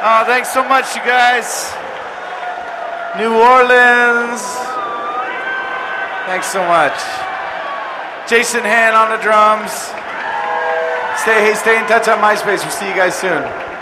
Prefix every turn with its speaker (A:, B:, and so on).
A: Oh, thanks so much, you guys. New Orleans. Thanks so much. Jason Han on the drums. Stay in touch on MySpace. We'll see you guys soon.